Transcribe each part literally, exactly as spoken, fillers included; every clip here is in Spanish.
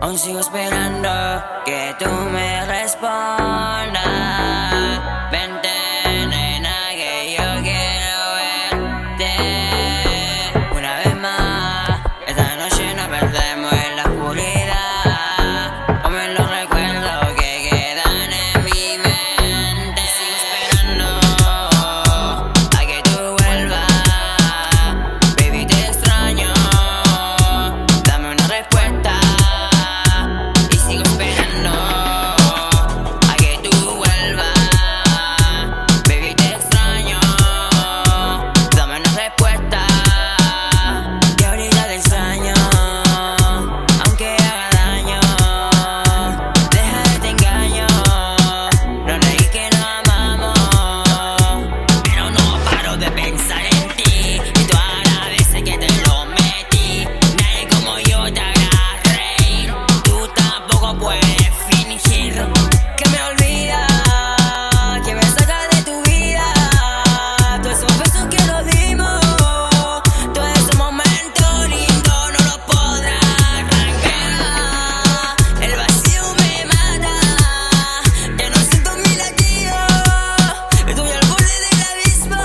Aún sigo esperando que tú me respondas. Vente, nena, que yo quiero verte una vez más. Esta noche nos perdemos en la oscuridad, como en los recuerdos que quedan en mi mente. Sigo esperando a que tú vuelvas. Baby, te extraño, dame una respuesta. Sigo esperando a que tú vuelvas. Baby, te extraño, dame una respuesta. Y ahorita te extraño, aunque haga daño. Deja de te engaño, no leí que nos amamos, pero no paro de pensar en ti. Y todas las veces que te lo metí, nadie como yo te hará reír. Tú tampoco puedes fingir que me olvidas, que me sacas de tu vida. Todos esos besos que nos dimos, todos esos momentos lindos, no los podrás arrancar. El vacío me mata, ya no siento mi latido, estoy al borde del abismo.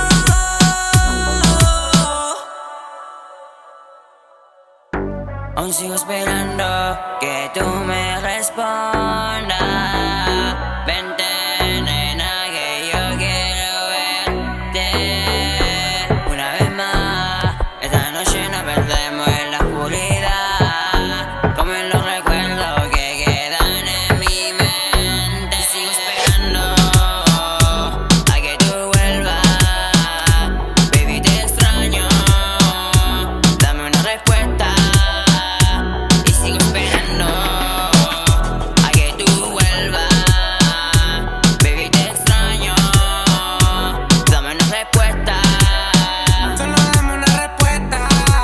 Aún sigo esperando que tú me respondas. Vente, nena, que yo quiero verte una vez más. Esta noche nos perdemos en la oscuridad, como en los recuerdos que quedan en mi mente. Sigo esperando a que tú vuelvas. Baby, te extraño, dame una respuesta. Sigo esperando a que tú vuelvas. Baby, te extraño, dame una respuesta. Solo dame una respuesta.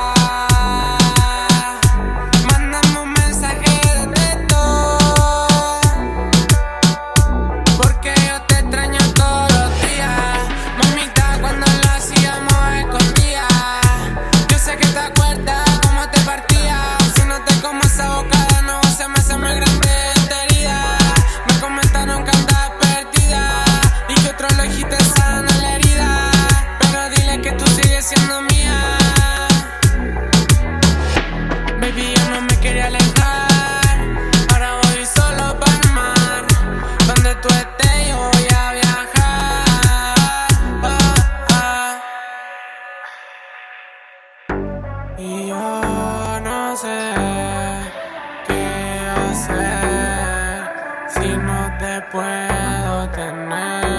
Mándame un mensaje de texto, porque yo te extraño todos los días. Mamita, cuando lo hacíamos escondidas. Yo sé que te acuerdas cómo te partía. Si no te como esa boca de nuevo, se me hace más grande esta herida. Me comentaron que andas perdida y que otro lejito sana la herida, pero dile que tú sigues siendo mía. Baby, yo no me quería alejar, ahora voy solo para el mar. Donde tú estés yo voy a viajar. Ah, ah. Y yo no sé qué hacer si no te puedo tener.